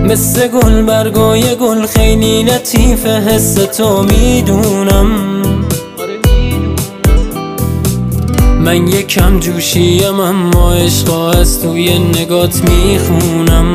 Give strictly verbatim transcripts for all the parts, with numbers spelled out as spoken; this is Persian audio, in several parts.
مثل گل برگای گل خیلی لطیفه حس تو میدونم. من یکم جوشیم اما عشقا از توی نگات میخونم.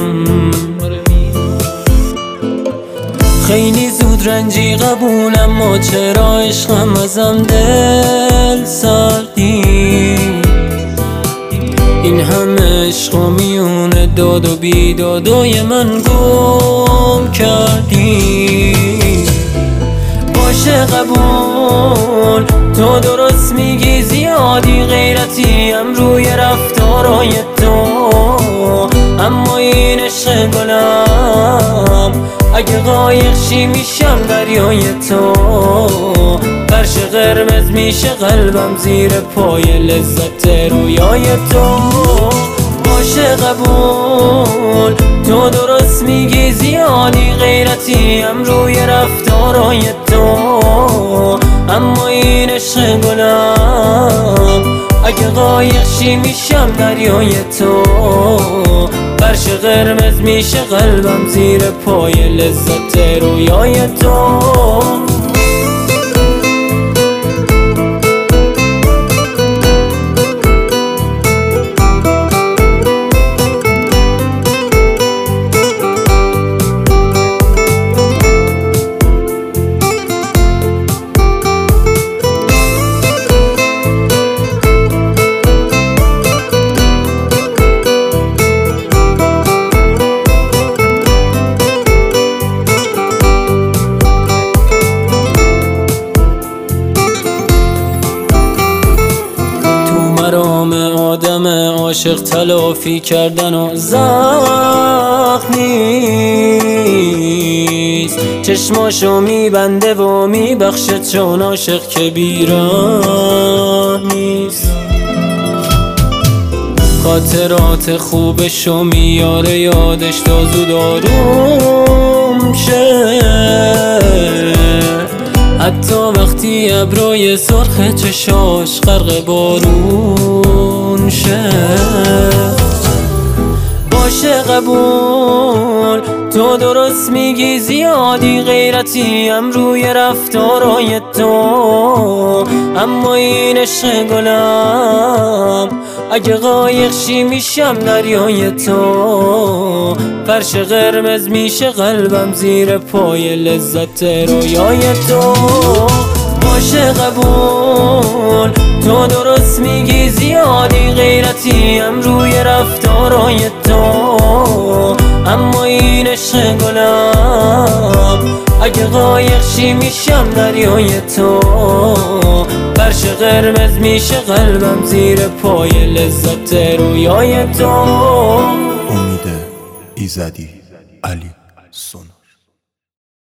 خیلی زود رنجی قبول اما چرا عشقم ازم دل سردی. این همه عشق و میونه داد و بیدادای من گم کردی. باشه قبول تو درست میگی زیادی غیرتیم روی رفتارای تو، اما این عشق گلم اگه قایق شی میشم دریای تو. فرش قرمز میشه قلبم زیر پای لذت رویای تو. باشه قبول تو درست میگی زیادی غیرتیم روی رفتارای تو، اما این عشق گلم اگه قایق شی میشم دریای تو. فرش قرمز میشه قلبم زیر پای لذت رویای تو. آدم عاشق تلافی کردن و زخم نیست. چشماشو میبنده و میبخشه چون عاشق که بیراه نیست. خاطرات خوبشو میاره یادش تا زود آروم شه، حتی وقتی ابرای سرخ چشاش غرق بارون شه. باشه قبول تو درست میگی زیادی غیرتیم روی رفتارای تو، اما این عشق گلم اگه قایق شی میشم دریای تو. فرش قرمز میشه قلبم زیر پای لذت رویای تو. باشه قبول تو درست میگی زیادی غیرتیم روی رفتارای تو، اما این عشق گلم اگه قایق شی میشم دریای تو. فرش قرمز میشه قلبم زیر پای لذت رویای تو. امید ایزدی علی سون.